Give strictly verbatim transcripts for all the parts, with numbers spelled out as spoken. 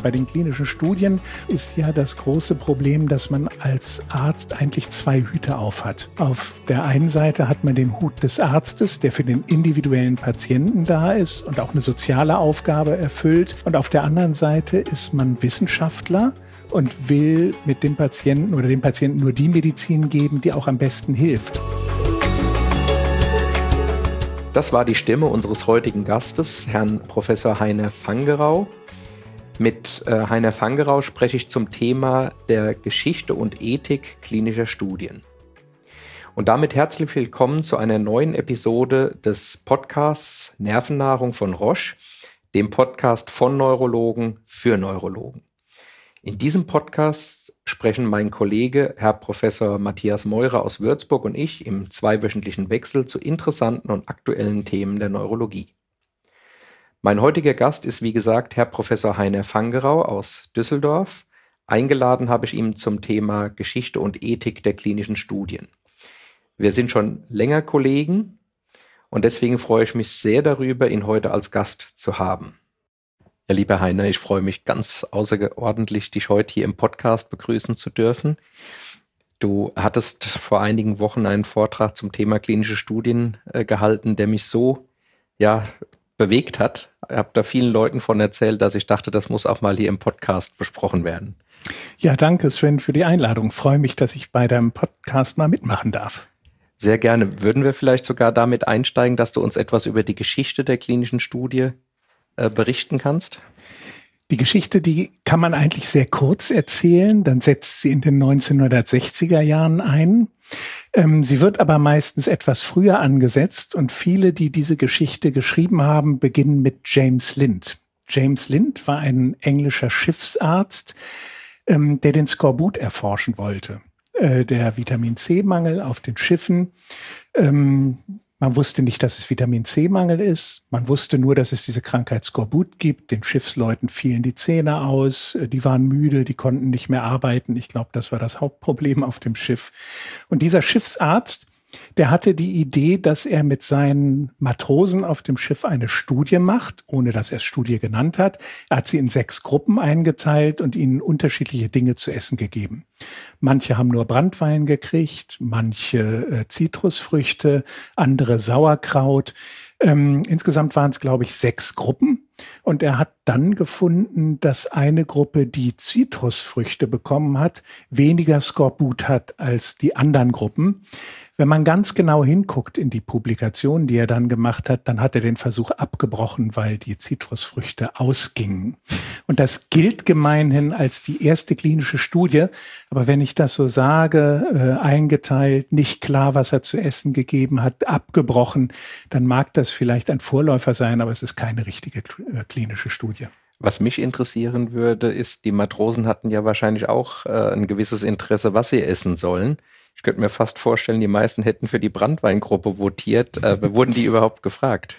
bei den klinischen Studien ist ja das große Problem, dass man als Arzt eigentlich zwei Hüte auf hat. Auf der einen Seite hat man den Hut des Arztes, der für den individuellen Patienten da ist und auch eine soziale Aufgabe erfüllt. Und auf der anderen Seite ist man Wissenschaftler und will mit dem Patienten oder dem Patienten nur die Medizin geben, die auch am besten hilft. Das war die Stimme unseres heutigen Gastes, Herrn Professor Heiner Fangerau. Mit äh, Heiner Fangerau spreche ich zum Thema der Geschichte und Ethik klinischer Studien. Und damit herzlich willkommen zu einer neuen Episode des Podcasts Nervennahrung von Roche, dem Podcast von Neurologen für Neurologen. In diesem Podcast sprechen mein Kollege, Herr Professor Matthias Meurer aus Würzburg und ich im zweiwöchentlichen Wechsel zu interessanten und aktuellen Themen der Neurologie. Mein heutiger Gast ist, wie gesagt, Herr Professor Heiner Fangerau aus Düsseldorf. Eingeladen habe ich ihn zum Thema Geschichte und Ethik der klinischen Studien. Wir sind schon länger Kollegen und deswegen freue ich mich sehr darüber, ihn heute als Gast zu haben. Ja, lieber Heiner, ich freue mich ganz außerordentlich, dich heute hier im Podcast begrüßen zu dürfen. Du hattest vor einigen Wochen einen Vortrag zum Thema klinische Studien äh, gehalten, der mich so ja, bewegt hat. Ich habe da vielen Leuten von erzählt, dass ich dachte, das muss auch mal hier im Podcast besprochen werden. Ja, danke Sven für die Einladung. Ich freue mich, dass ich bei deinem Podcast mal mitmachen darf. Sehr gerne. Würden wir vielleicht sogar damit einsteigen, dass du uns etwas über die Geschichte der klinischen Studie äh, berichten kannst? Die Geschichte, die kann man eigentlich sehr kurz erzählen, dann setzt sie in den neunzehnhundertsechziger Jahren ein. Ähm, sie wird aber meistens etwas früher angesetzt und viele, die diese Geschichte geschrieben haben, beginnen mit James Lind. James Lind war ein englischer Schiffsarzt, ähm, der den Skorbut erforschen wollte. Äh, der Vitamin-C-Mangel auf den Schiffen. Ähm, Man wusste nicht, dass es Vitamin-C-Mangel ist. Man wusste nur, dass es diese Krankheit Skorbut gibt. Den Schiffsleuten fielen die Zähne aus. Die waren müde, die konnten nicht mehr arbeiten. Ich glaube, das war das Hauptproblem auf dem Schiff. Und dieser Schiffsarzt, der hatte die Idee, dass er mit seinen Matrosen auf dem Schiff eine Studie macht, ohne dass er es Studie genannt hat. Er hat sie in sechs Gruppen eingeteilt und ihnen unterschiedliche Dinge zu essen gegeben. Manche haben nur Branntwein gekriegt, manche äh, Zitrusfrüchte, andere Sauerkraut. Ähm, insgesamt waren es, glaube ich, sechs Gruppen. Und er hat dann gefunden, dass eine Gruppe, die Zitrusfrüchte bekommen hat, weniger Skorbut hat als die anderen Gruppen. Wenn man ganz genau hinguckt in die Publikation, die er dann gemacht hat, dann hat er den Versuch abgebrochen, weil die Zitrusfrüchte ausgingen. Und das gilt gemeinhin als die erste klinische Studie. Aber wenn ich das so sage, äh, eingeteilt, nicht klar, was er zu essen gegeben hat, abgebrochen, dann mag das vielleicht ein Vorläufer sein, aber es ist keine richtige äh, klinische Studie. Was mich interessieren würde, ist, die Matrosen hatten ja wahrscheinlich auch äh, ein gewisses Interesse, was sie essen sollen. Ich könnte mir fast vorstellen, die meisten hätten für die Branntweingruppe votiert. Äh, wurden die überhaupt gefragt?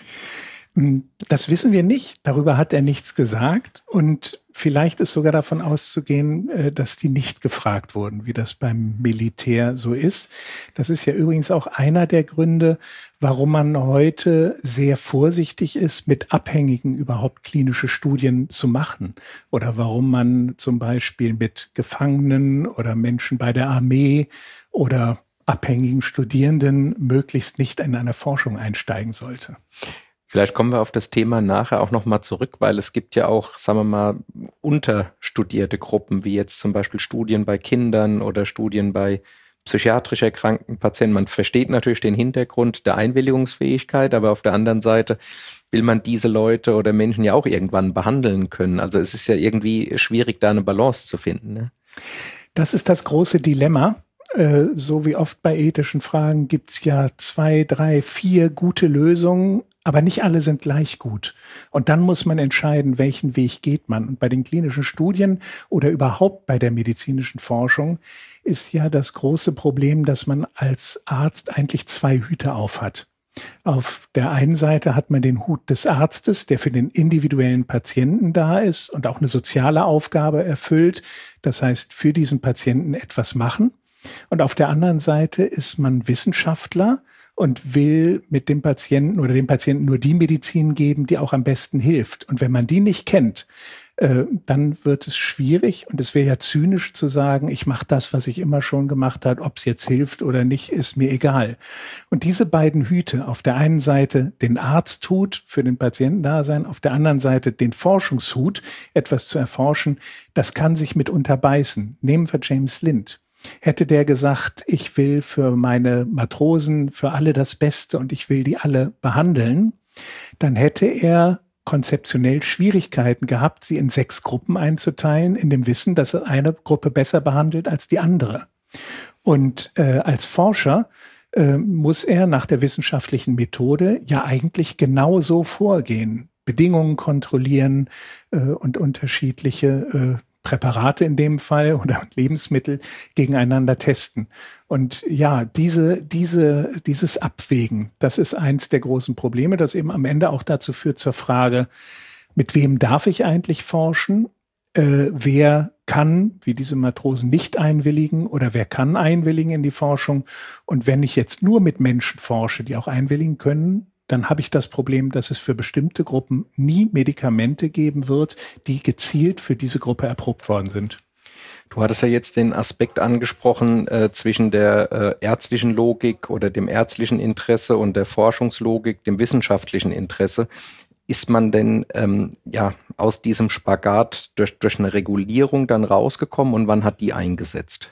Das wissen wir nicht. Darüber hat er nichts gesagt. Und vielleicht ist sogar davon auszugehen, dass die nicht gefragt wurden, wie das beim Militär so ist. Das ist ja übrigens auch einer der Gründe, warum man heute sehr vorsichtig ist, mit Abhängigen überhaupt klinische Studien zu machen. Oder warum man zum Beispiel mit Gefangenen oder Menschen bei der Armee oder abhängigen Studierenden möglichst nicht in eine Forschung einsteigen sollte. Vielleicht kommen wir auf das Thema nachher auch nochmal zurück, weil es gibt ja auch, sagen wir mal, unterstudierte Gruppen, wie jetzt zum Beispiel Studien bei Kindern oder Studien bei psychiatrisch erkrankten Patienten. Man versteht natürlich den Hintergrund der Einwilligungsfähigkeit, aber auf der anderen Seite will man diese Leute oder Menschen ja auch irgendwann behandeln können. Also es ist ja irgendwie schwierig, da eine Balance zu finden, ne? Das ist das große Dilemma. So wie oft bei ethischen Fragen gibt es ja zwei, drei, vier gute Lösungen, aber nicht alle sind gleich gut. Und dann muss man entscheiden, welchen Weg geht man. Und bei den klinischen Studien oder überhaupt bei der medizinischen Forschung ist ja das große Problem, dass man als Arzt eigentlich zwei Hüte auf hat. Auf der einen Seite hat man den Hut des Arztes, der für den individuellen Patienten da ist und auch eine soziale Aufgabe erfüllt. Das heißt, für diesen Patienten etwas machen. Und auf der anderen Seite ist man Wissenschaftler und will mit dem Patienten oder dem Patienten nur die Medizin geben, die auch am besten hilft. Und wenn man die nicht kennt, äh, dann wird es schwierig und es wäre ja zynisch zu sagen, ich mache das, was ich immer schon gemacht habe, ob es jetzt hilft oder nicht, ist mir egal. Und diese beiden Hüte, auf der einen Seite den Arzthut für den Patienten da sein, auf der anderen Seite den Forschungshut, etwas zu erforschen, das kann sich mitunter beißen. Nehmen wir James Lind. Hätte der gesagt, ich will für meine Matrosen, für alle das Beste und ich will die alle behandeln, dann hätte er konzeptionell Schwierigkeiten gehabt, sie in sechs Gruppen einzuteilen, in dem Wissen, dass er eine Gruppe besser behandelt als die andere. Und äh, als Forscher äh, muss er nach der wissenschaftlichen Methode ja eigentlich genau so vorgehen. Bedingungen kontrollieren äh, und unterschiedliche äh, Präparate in dem Fall oder Lebensmittel gegeneinander testen. Und ja, diese, diese, dieses Abwägen, das ist eins der großen Probleme, das eben am Ende auch dazu führt zur Frage, mit wem darf ich eigentlich forschen? Äh, wer kann, wie diese Matrosen, nicht einwilligen oder wer kann einwilligen in die Forschung? Und wenn ich jetzt nur mit Menschen forsche, die auch einwilligen können, dann habe ich das Problem, dass es für bestimmte Gruppen nie Medikamente geben wird, die gezielt für diese Gruppe erprobt worden sind. Du hattest ja jetzt den Aspekt angesprochen äh, zwischen der äh, ärztlichen Logik oder dem ärztlichen Interesse und der Forschungslogik, dem wissenschaftlichen Interesse. Ist man denn ähm, ja aus diesem Spagat durch, durch eine Regulierung dann rausgekommen und wann hat die eingesetzt?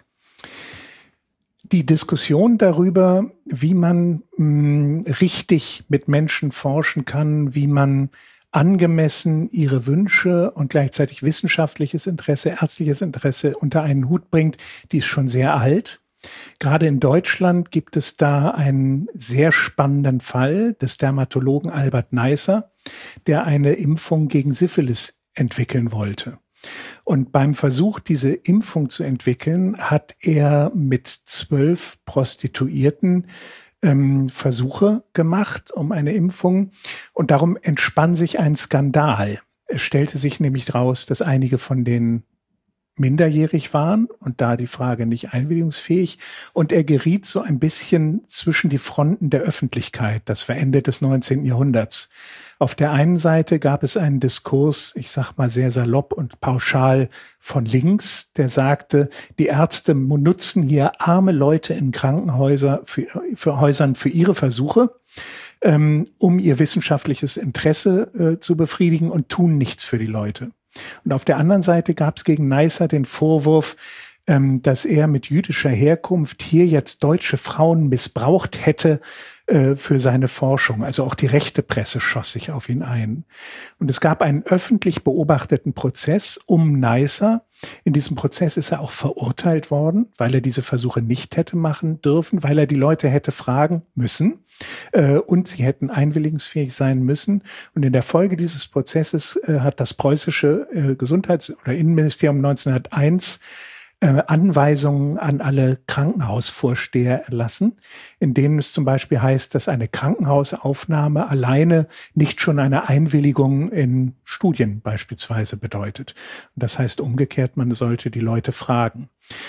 Die Diskussion darüber, wie man mh, richtig mit Menschen forschen kann, wie man angemessen ihre Wünsche und gleichzeitig wissenschaftliches Interesse, ärztliches Interesse unter einen Hut bringt, die ist schon sehr alt. Gerade in Deutschland gibt es da einen sehr spannenden Fall des Dermatologen Albert Neisser, der eine Impfung gegen Syphilis entwickeln wollte. Und beim Versuch, diese Impfung zu entwickeln, hat er mit zwölf Prostituierten ähm, Versuche gemacht um eine Impfung. Und darum entspann sich ein Skandal. Es stellte sich nämlich raus, dass einige von denen minderjährig waren und da die Frage nicht einwilligungsfähig. Und er geriet so ein bisschen zwischen die Fronten der Öffentlichkeit. Das war Ende des neunzehnten Jahrhunderts. Auf der einen Seite gab es einen Diskurs, ich sag mal sehr salopp und pauschal von links, der sagte, die Ärzte nutzen hier arme Leute in Krankenhäusern für, für Häusern für ihre Versuche, ähm, um ihr wissenschaftliches Interesse äh, zu befriedigen und tun nichts für die Leute. Und auf der anderen Seite gab es gegen Neisser den Vorwurf, ähm, dass er mit jüdischer Herkunft hier jetzt deutsche Frauen missbraucht hätte äh, für seine Forschung. Also auch die rechte Presse schoss sich auf ihn ein. Und es gab einen öffentlich beobachteten Prozess um Neisser. In diesem Prozess ist er auch verurteilt worden, weil er diese Versuche nicht hätte machen dürfen, weil er die Leute hätte fragen müssen äh, und sie hätten einwilligungsfähig sein müssen. Und in der Folge dieses Prozesses äh, hat das preußische äh, Gesundheits- oder Innenministerium neunzehnhunderteins äh, Anweisungen an alle Krankenhausvorsteher erlassen, in denen es zum Beispiel heißt, dass eine Krankenhausaufnahme alleine nicht schon eine Einwilligung in Studien beispielsweise bedeutet. Und das heißt umgekehrt, man sollte die Leute fragen.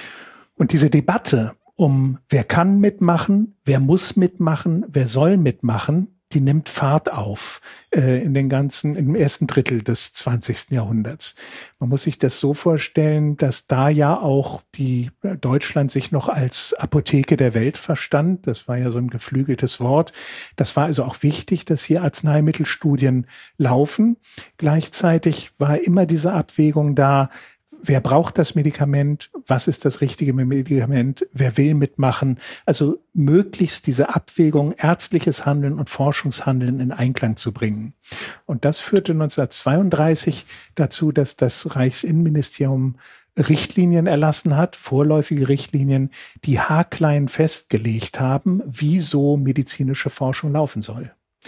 Und diese Debatte um wer kann mitmachen, wer muss mitmachen, wer soll mitmachen, die nimmt Fahrt auf äh, in den ganzen, im ersten Drittel des zwanzigsten Jahrhunderts. Man muss sich das so vorstellen, dass da ja auch die Deutschland sich noch als Apotheke der Welt verstand. Das war ja so ein geflügeltes Wort. Das war also auch wichtig, dass hier Arzneimittelstudien laufen. Gleichzeitig war immer diese Abwägung da, wer braucht das Medikament? Was ist das richtige Medikament? Wer will mitmachen? Also möglichst diese Abwägung, ärztliches Handeln und Forschungshandeln in Einklang zu bringen. Und das führte neunzehnhundertzweiunddreißig dazu, dass das Reichsinnenministerium Richtlinien erlassen hat, vorläufige Richtlinien, die haarklein festgelegt haben, wie so medizinische Forschung laufen soll.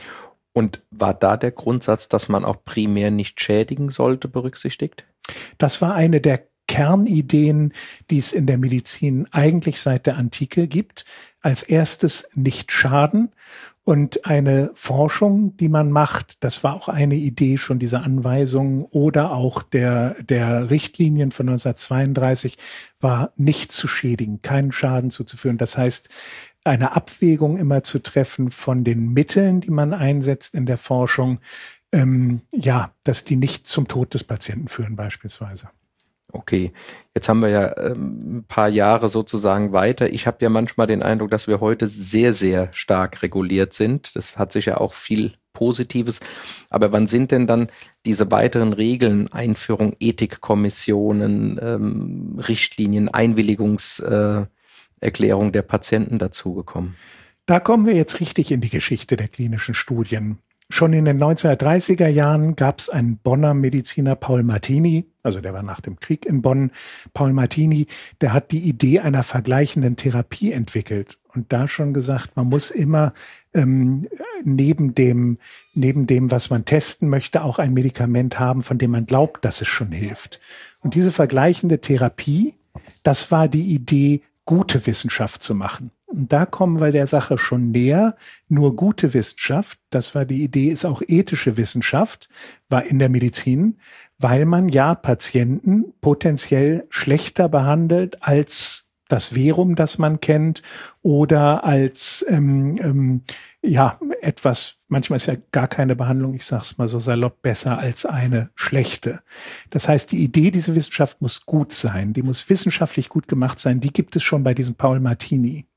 Und war da der Grundsatz, dass man auch primär nicht schädigen sollte, berücksichtigt? Das war eine der Kernideen, die es in der Medizin eigentlich seit der Antike gibt. Als erstes nicht schaden und eine Forschung, die man macht, das war auch eine Idee schon dieser Anweisungen oder auch der, der Richtlinien von neunzehnhundertzweiunddreißig, war nicht zu schädigen, keinen Schaden zuzuführen. Das heißt, eine Abwägung immer zu treffen von den Mitteln, die man einsetzt in der Forschung, ähm, ja, dass die nicht zum Tod des Patienten führen beispielsweise. Okay, jetzt haben wir ja ähm, ein paar Jahre sozusagen weiter. Ich habe ja manchmal den Eindruck, dass wir heute sehr, sehr stark reguliert sind. Das hat sicher auch viel Positives. Aber wann sind denn dann diese weiteren Regeln, Einführung Ethikkommissionen, ähm, Richtlinien, Einwilligungserklärung äh, der Patienten dazugekommen? Da kommen wir jetzt richtig in die Geschichte der klinischen Studien. Schon in den neunzehnhundertdreißiger Jahren gab es einen Bonner Mediziner, Paul Martini, also der war nach dem Krieg in Bonn. Paul Martini, der hat die Idee einer vergleichenden Therapie entwickelt und da schon gesagt, man muss immer ähm, neben dem, neben dem, was man testen möchte, auch ein Medikament haben, von dem man glaubt, dass es schon hilft. Und diese vergleichende Therapie, das war die Idee, gute Wissenschaft zu machen. Und da kommen wir der Sache schon näher. Nur gute Wissenschaft, das war die Idee, ist auch ethische Wissenschaft, war in der Medizin, weil man ja Patienten potenziell schlechter behandelt als das Verum, das man kennt, oder als ähm, ähm, ja etwas, manchmal ist ja gar keine Behandlung, ich sage es mal so salopp, besser als eine schlechte. Das heißt, die Idee dieser Wissenschaft muss gut sein, die muss wissenschaftlich gut gemacht sein, die gibt es schon bei diesem Paul Martini.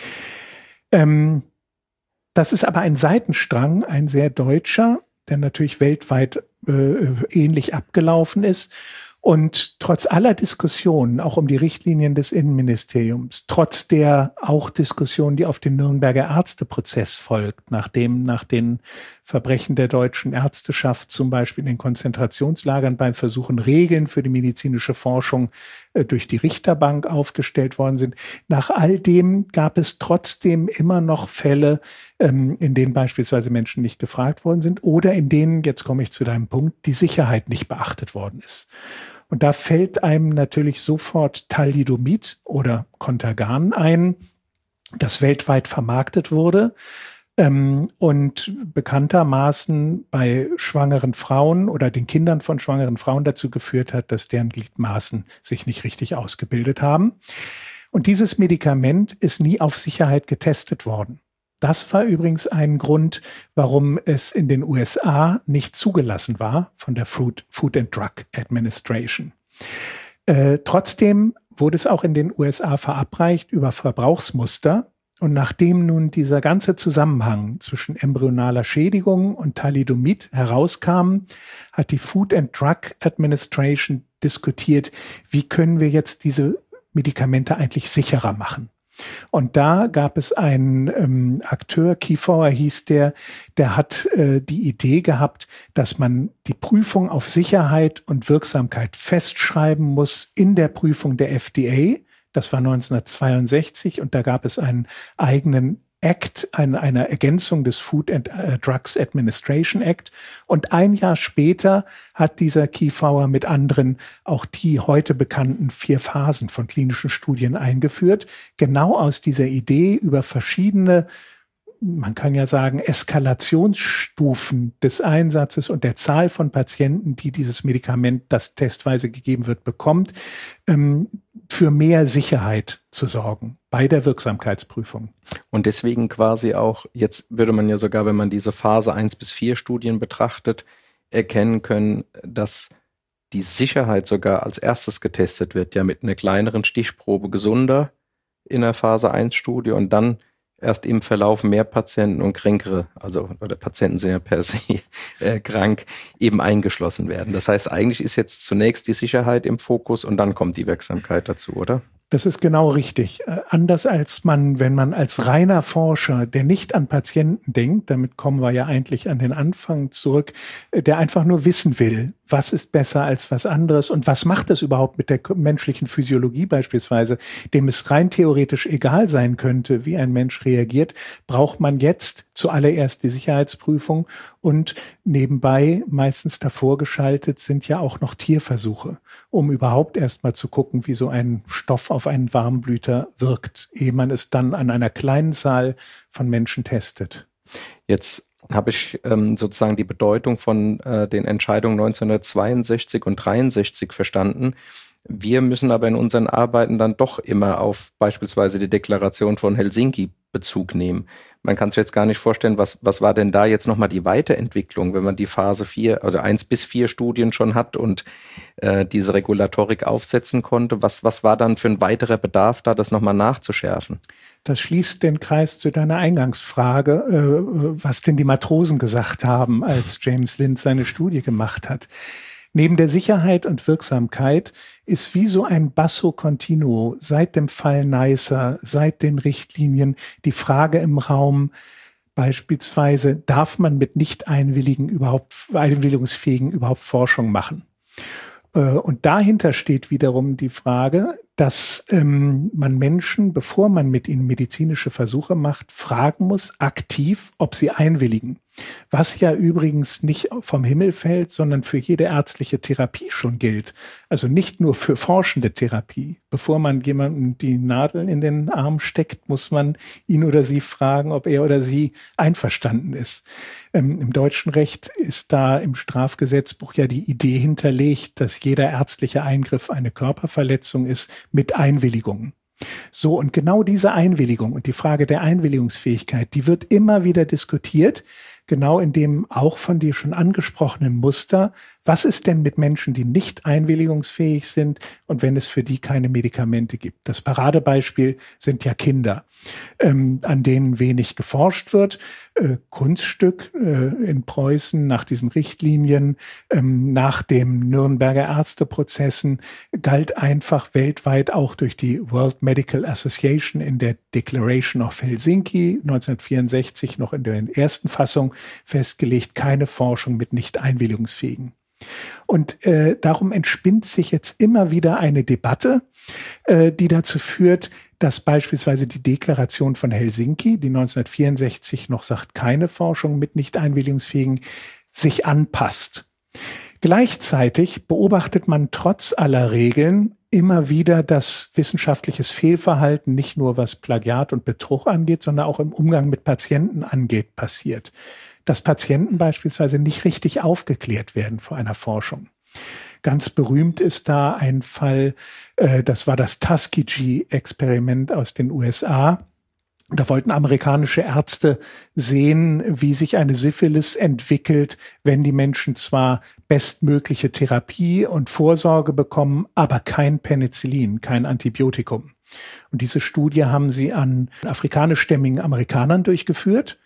Ähm, das ist aber ein Seitenstrang, ein sehr deutscher, der natürlich weltweit äh, ähnlich abgelaufen ist. Und trotz aller Diskussionen, auch um die Richtlinien des Innenministeriums, trotz der auch Diskussion, die auf den Nürnberger Ärzteprozess folgt, nachdem nach den Verbrechen der deutschen Ärzteschaft zum Beispiel in den Konzentrationslagern beim Versuchen, Regeln für die medizinische Forschung äh, durch die Richterbank aufgestellt worden sind. Nach all dem gab es trotzdem immer noch Fälle, ähm, in denen beispielsweise Menschen nicht gefragt worden sind oder in denen, jetzt komme ich zu deinem Punkt, die Sicherheit nicht beachtet worden ist. Und da fällt einem natürlich sofort Thalidomid oder Contergan ein, das weltweit vermarktet wurde ähm, und bekanntermaßen bei schwangeren Frauen oder den Kindern von schwangeren Frauen dazu geführt hat, dass deren Gliedmaßen sich nicht richtig ausgebildet haben. Und dieses Medikament ist nie auf Sicherheit getestet worden. Das war übrigens ein Grund, warum es in den U S A nicht zugelassen war von der Food, Food and Drug Administration. Äh, trotzdem wurde es auch in den U S A verabreicht über Verbrauchsmuster. Und nachdem nun dieser ganze Zusammenhang zwischen embryonaler Schädigung und Thalidomid herauskam, hat die Food and Drug Administration diskutiert, wie können wir jetzt diese Medikamente eigentlich sicherer machen. Und da gab es einen ähm, Akteur, Kiefauer hieß der, der hat äh, die Idee gehabt, dass man die Prüfung auf Sicherheit und Wirksamkeit festschreiben muss in der Prüfung der F D A. Das war neunzehnhundertzweiundsechzig und da gab es einen eigenen Act, eine, eine Ergänzung des Food and uh, Drugs Administration Act. Und ein Jahr später hat dieser Kiefauer mit anderen auch die heute bekannten vier Phasen von klinischen Studien eingeführt. Genau aus dieser Idee über verschiedene, man kann ja sagen, Eskalationsstufen des Einsatzes und der Zahl von Patienten, die dieses Medikament, das testweise gegeben wird, bekommt, ähm, für mehr Sicherheit zu sorgen bei der Wirksamkeitsprüfung. Und deswegen quasi auch, jetzt würde man ja sogar, wenn man diese Phase eins bis vier Studien betrachtet, erkennen können, dass die Sicherheit sogar als erstes getestet wird, ja mit einer kleineren Stichprobe gesunder in der Phase eins Studie und dann erst im Verlauf mehr Patienten und kränkere, also oder Patienten sind ja per se äh, krank, eben eingeschlossen werden. Das heißt, eigentlich ist jetzt zunächst die Sicherheit im Fokus und dann kommt die Wirksamkeit dazu, oder? Das ist genau richtig. Äh, anders als man, wenn man als reiner Forscher, der nicht an Patienten denkt, damit kommen wir ja eigentlich an den Anfang zurück, äh, der einfach nur wissen will, was ist besser als was anderes und was macht das überhaupt mit der menschlichen Physiologie beispielsweise, dem es rein theoretisch egal sein könnte, wie ein Mensch reagiert, braucht man jetzt zuallererst die Sicherheitsprüfung und nebenbei meistens davor geschaltet sind ja auch noch Tierversuche, um überhaupt erstmal zu gucken, wie so ein Stoff auf einen Warmblüter wirkt, ehe man es dann an einer kleinen Zahl von Menschen testet. Jetzt habe ich ähm, sozusagen die Bedeutung von äh, den Entscheidungen neunzehnhundertzweiundsechzig und dreiundsechzig verstanden. Wir müssen aber in unseren Arbeiten dann doch immer auf beispielsweise die Deklaration von Helsinki Bezug nehmen. Man kann sich jetzt gar nicht vorstellen, was, was war denn da jetzt nochmal die Weiterentwicklung, wenn man die Phase vier, also eins bis vier Studien schon hat und äh, diese Regulatorik aufsetzen konnte. Was, was war dann für ein weiterer Bedarf da, das nochmal nachzuschärfen? Das schließt den Kreis zu deiner Eingangsfrage, äh, was denn die Matrosen gesagt haben, als James Lind seine Studie gemacht hat. Neben der Sicherheit und Wirksamkeit ist wie so ein Basso Continuo seit dem Fall Neisser, seit den Richtlinien die Frage im Raum, beispielsweise, darf man mit nicht einwilligen überhaupt, einwilligungsfähigen überhaupt Forschung machen? Und dahinter steht wiederum die Frage, dass ähm, man Menschen, bevor man mit ihnen medizinische Versuche macht, fragen muss, aktiv, ob sie einwilligen. Was ja übrigens nicht vom Himmel fällt, sondern für jede ärztliche Therapie schon gilt. Also nicht nur für forschende Therapie. Bevor man jemandem die Nadel in den Arm steckt, muss man ihn oder sie fragen, ob er oder sie einverstanden ist. Ähm, im deutschen Recht ist da im Strafgesetzbuch ja die Idee hinterlegt, dass jeder ärztliche Eingriff eine Körperverletzung ist mit Einwilligung. So, und genau diese Einwilligung und die Frage der Einwilligungsfähigkeit, die wird immer wieder diskutiert, genau in dem auch von dir schon angesprochenen Muster. Was ist denn mit Menschen, die nicht einwilligungsfähig sind und wenn es für die keine Medikamente gibt? Das Paradebeispiel sind ja Kinder, ähm, an denen wenig geforscht wird. Äh, Kunststück äh, in Preußen nach diesen Richtlinien, ähm, nach dem Nürnberger Ärzteprozessen galt einfach weltweit auch durch die World Medical Association in der Declaration of Helsinki neunzehnhundertvierundsechzig noch in der ersten Fassung festgelegt, keine Forschung mit nicht einwilligungsfähigen. Und äh, darum entspinnt sich jetzt immer wieder eine Debatte, äh, die dazu führt, dass beispielsweise die Deklaration von Helsinki, die neunzehnhundertvierundsechzig noch sagt, keine Forschung mit nicht einwilligungsfähigen, sich anpasst. Gleichzeitig beobachtet man trotz aller Regeln immer wieder, dass wissenschaftliches Fehlverhalten nicht nur was Plagiat und Betrug angeht, sondern auch im Umgang mit Patienten angeht, passiert. Dass Patienten beispielsweise nicht richtig aufgeklärt werden vor einer Forschung. Ganz berühmt ist da ein Fall, äh, das war das Tuskegee-Experiment aus den U S A. Da wollten amerikanische Ärzte sehen, wie sich eine Syphilis entwickelt, wenn die Menschen zwar bestmögliche Therapie und Vorsorge bekommen, aber kein Penicillin, kein Antibiotikum. Und diese Studie haben sie an afrikanischstämmigen Amerikanern durchgeführt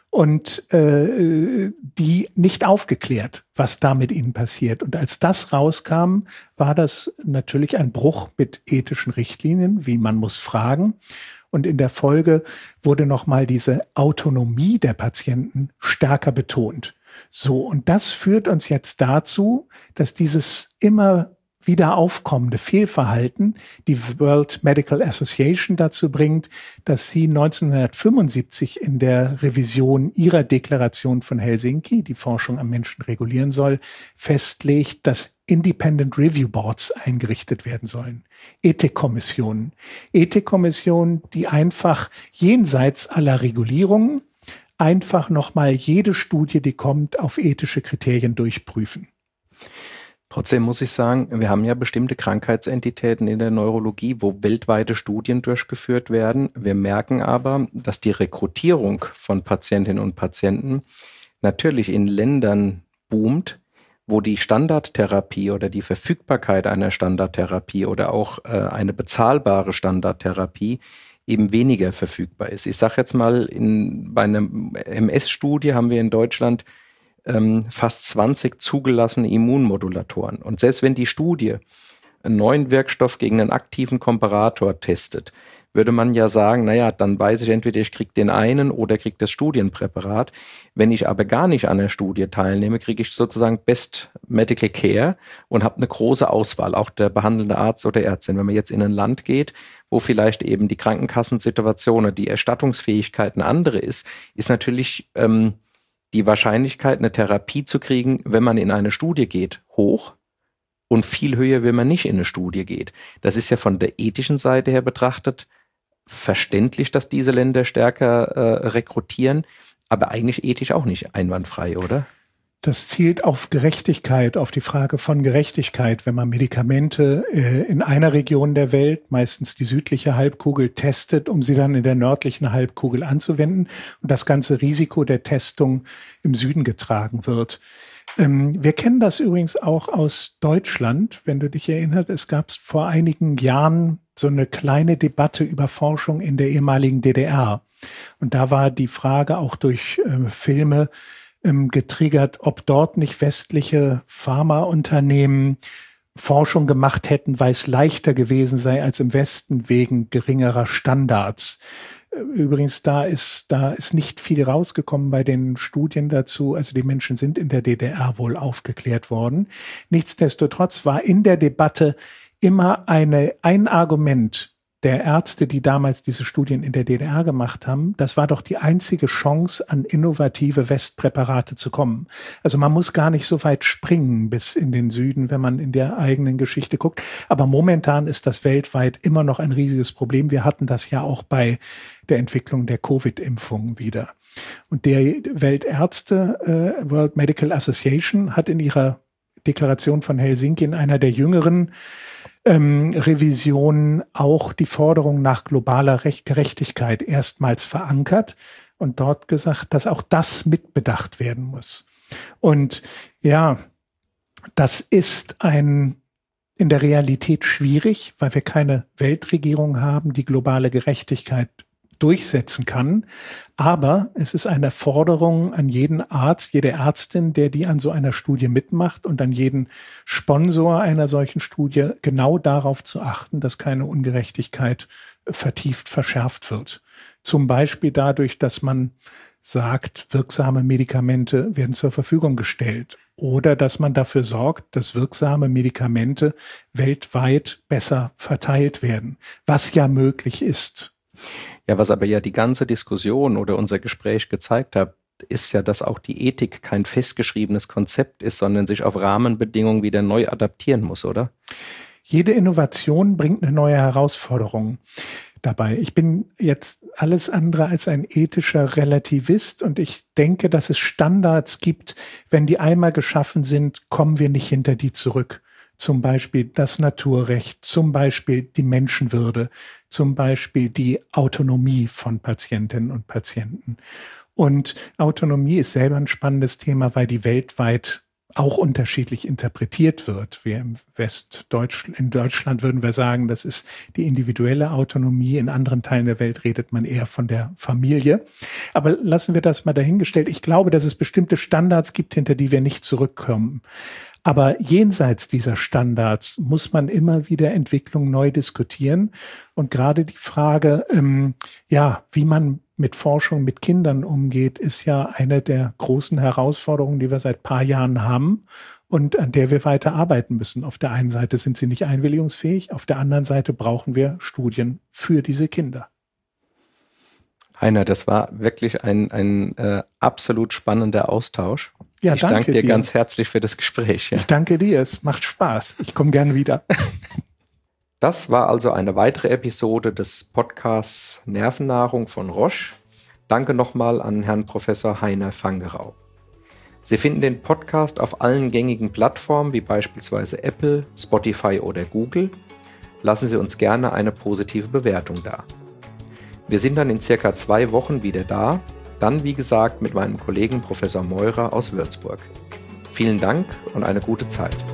und äh, die nicht aufgeklärt, was da mit ihnen passiert. Und als das rauskam, war das natürlich ein Bruch mit ethischen Richtlinien, wie man muss fragen. Und in der Folge wurde nochmal diese Autonomie der Patienten stärker betont. So, und das führt uns jetzt dazu, dass dieses immer wieder aufkommende Fehlverhalten die World Medical Association dazu bringt, dass sie neunzehnhundertfünfundsiebzig in der Revision ihrer Deklaration von Helsinki, die Forschung am Menschen regulieren soll, festlegt, dass Independent Review Boards eingerichtet werden sollen. Ethikkommissionen. Ethikkommissionen, die einfach jenseits aller Regulierungen einfach nochmal jede Studie, die kommt, auf ethische Kriterien durchprüfen. Trotzdem muss ich sagen, wir haben ja bestimmte Krankheitsentitäten in der Neurologie, wo weltweite Studien durchgeführt werden. Wir merken aber, dass die Rekrutierung von Patientinnen und Patienten natürlich in Ländern boomt, wo die Standardtherapie oder die Verfügbarkeit einer Standardtherapie oder auch äh, eine bezahlbare Standardtherapie eben weniger verfügbar ist. Ich sage jetzt mal, in, bei einer M S-Studie haben wir in Deutschland ähm, fast zwanzig zugelassene Immunmodulatoren. Und selbst wenn die Studie einen neuen Wirkstoff gegen einen aktiven Komparator testet, würde man ja sagen, naja, dann weiß ich entweder, ich kriege den einen oder kriege das Studienpräparat. Wenn ich aber gar nicht an der Studie teilnehme, kriege ich sozusagen Best Medical Care und habe eine große Auswahl, auch der behandelnde Arzt oder Ärztin. Wenn man jetzt in ein Land geht, wo vielleicht eben die Krankenkassensituation oder die Erstattungsfähigkeit eine andere ist, ist natürlich ähm, die Wahrscheinlichkeit, eine Therapie zu kriegen, wenn man in eine Studie geht, hoch. Und viel höher, wenn man nicht in eine Studie geht. Das ist ja von der ethischen Seite her betrachtet verständlich, dass diese Länder stärker äh, rekrutieren, aber eigentlich ethisch auch nicht einwandfrei, oder? Das zielt auf Gerechtigkeit, auf die Frage von Gerechtigkeit. Wenn man Medikamente äh, in einer Region der Welt, meistens die südliche Halbkugel, testet, um sie dann in der nördlichen Halbkugel anzuwenden und das ganze Risiko der Testung im Süden getragen wird. Ähm, wir kennen das übrigens auch aus Deutschland. Wenn du dich erinnerst, es gab vor einigen Jahren so eine kleine Debatte über Forschung in der ehemaligen D D R. Und da war die Frage auch durch äh, Filme getriggert, ob dort nicht westliche Pharmaunternehmen Forschung gemacht hätten, weil es leichter gewesen sei als im Westen wegen geringerer Standards. Übrigens, da ist, da ist nicht viel rausgekommen bei den Studien dazu. Also die Menschen sind in der D D R wohl aufgeklärt worden. Nichtsdestotrotz war in der Debatte immer eine, ein Argument der Ärzte, die damals diese Studien in der D D R gemacht haben, das war doch die einzige Chance, an innovative Westpräparate zu kommen. Also man muss gar nicht so weit springen bis in den Süden, wenn man in der eigenen Geschichte guckt. Aber momentan ist das weltweit immer noch ein riesiges Problem. Wir hatten das ja auch bei der Entwicklung der Covid-Impfung wieder. Und der Weltärzte, äh, World Medical Association, hat in ihrer Deklaration von Helsinki in einer der jüngeren Ähm, Revision auch die Forderung nach globaler Recht, Gerechtigkeit erstmals verankert und dort gesagt, dass auch das mitbedacht werden muss. Und ja, das ist ein in der Realität schwierig, weil wir keine Weltregierung haben, die globale Gerechtigkeit durchsetzen kann. Aber es ist eine Forderung an jeden Arzt, jede Ärztin, der die an so einer Studie mitmacht und an jeden Sponsor einer solchen Studie, genau darauf zu achten, dass keine Ungerechtigkeit vertieft verschärft wird. Zum Beispiel dadurch, dass man sagt, wirksame Medikamente werden zur Verfügung gestellt. Oder dass man dafür sorgt, dass wirksame Medikamente weltweit besser verteilt werden, was ja möglich ist. Ja, was aber ja die ganze Diskussion oder unser Gespräch gezeigt hat, ist ja, dass auch die Ethik kein festgeschriebenes Konzept ist, sondern sich auf Rahmenbedingungen wieder neu adaptieren muss, oder? Jede Innovation bringt eine neue Herausforderung dabei. Ich bin jetzt alles andere als ein ethischer Relativist und ich denke, dass es Standards gibt, wenn die einmal geschaffen sind, kommen wir nicht hinter die zurück. Zum Beispiel das Naturrecht, zum Beispiel die Menschenwürde, zum Beispiel die Autonomie von Patientinnen und Patienten. Und Autonomie ist selber ein spannendes Thema, weil die weltweit auch unterschiedlich interpretiert wird. Wir im Westdeutsch, in Deutschland würden wir sagen, das ist die individuelle Autonomie. In anderen Teilen der Welt redet man eher von der Familie. Aber lassen wir das mal dahingestellt. Ich glaube, dass es bestimmte Standards gibt, hinter die wir nicht zurückkommen. Aber jenseits dieser Standards muss man immer wieder Entwicklung neu diskutieren. Und gerade die Frage, ähm, ja, wie man mit Forschung mit Kindern umgeht, ist ja eine der großen Herausforderungen, die wir seit ein paar Jahren haben und an der wir weiter arbeiten müssen. Auf der einen Seite sind sie nicht einwilligungsfähig, auf der anderen Seite brauchen wir Studien für diese Kinder. Heiner, das war wirklich ein, ein äh, absolut spannender Austausch. Ja, ich danke, danke dir, dir ganz herzlich für das Gespräch. Ja. Ich danke dir, es macht Spaß. Ich komme gerne wieder. Das war also eine weitere Episode des Podcasts Nervennahrung von Roche. Danke nochmal an Herrn Professor Heiner Fangerau. Sie finden den Podcast auf allen gängigen Plattformen wie beispielsweise Apple, Spotify oder Google. Lassen Sie uns gerne eine positive Bewertung da. Wir sind dann in circa zwei Wochen wieder da, dann wie gesagt mit meinem Kollegen Professor Meurer aus Würzburg. Vielen Dank und eine gute Zeit.